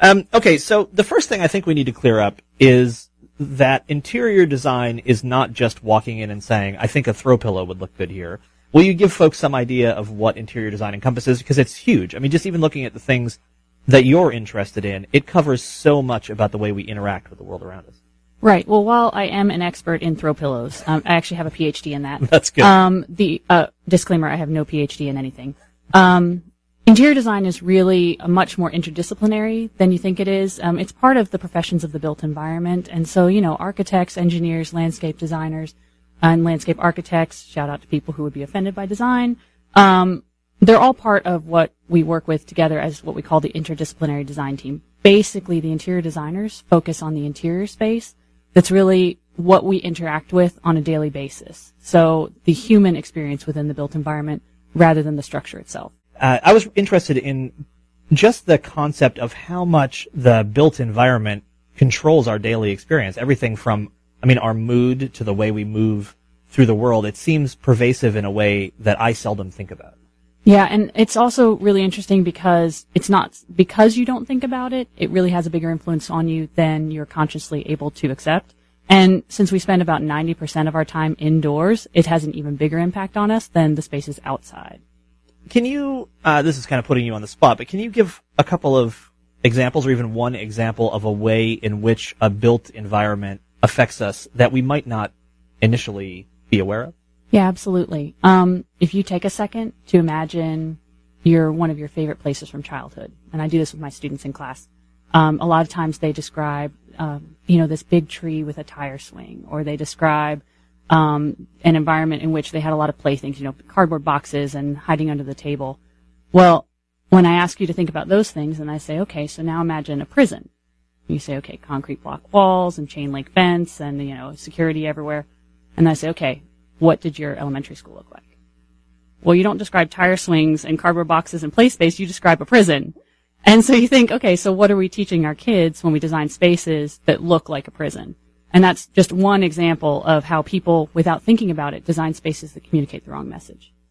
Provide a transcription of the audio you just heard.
Okay, so the first thing I think we need to clear up is that interior design is not just walking in and saying, I think a throw pillow would look good here. Will you give folks some idea of what interior design encompasses? Because it's huge. I mean, just even looking at the things that you're interested in, it covers so much about the way we interact with the world around us. Right. Well, while I am an expert in throw pillows, I actually have a PhD in that. That's good. The disclaimer, I have no PhD in anything. Interior design is really much more interdisciplinary than you think it is. It's part of the professions of the built environment. And so, architects, engineers, landscape designers, and landscape architects, shout out to people who would be offended by design, they're all part of what we work with together as what we call the interdisciplinary design team. Basically, the interior designers focus on the interior space. That's really what we interact with on a daily basis. So the human experience within the built environment rather than the structure itself. I was interested in just the concept of how much the built environment controls our daily experience. Everything from, our mood to the way we move through the world. It seems pervasive in a way that I seldom think about. Yeah, and it's also really interesting because it's not because you don't think about it, it really has a bigger influence on you than you're consciously able to accept. And since we spend about 90% of our time indoors, it has an even bigger impact on us than the spaces outside. Can you, this is kind of putting you on the spot, but can you give a couple of examples or even one example of a way in which a built environment affects us that we might not initially be aware of? Yeah, absolutely. If you take a second to imagine one of your favorite places from childhood, and I do this with my students in class, a lot of times they describe, this big tree with a tire swing, or they describe an environment in which they had a lot of playthings, cardboard boxes and hiding under the table. Well, when I ask you to think about those things, and I say, okay, so now imagine a prison. You say, okay, concrete block walls and chain link fence and, security everywhere. And I say, okay, what did your elementary school look like? Well, you don't describe tire swings and cardboard boxes and play space, you describe a prison. And so you think, okay, so what are we teaching our kids when we design spaces that look like a prison? And that's just one example of how people, without thinking about it, design spaces that communicate the wrong message.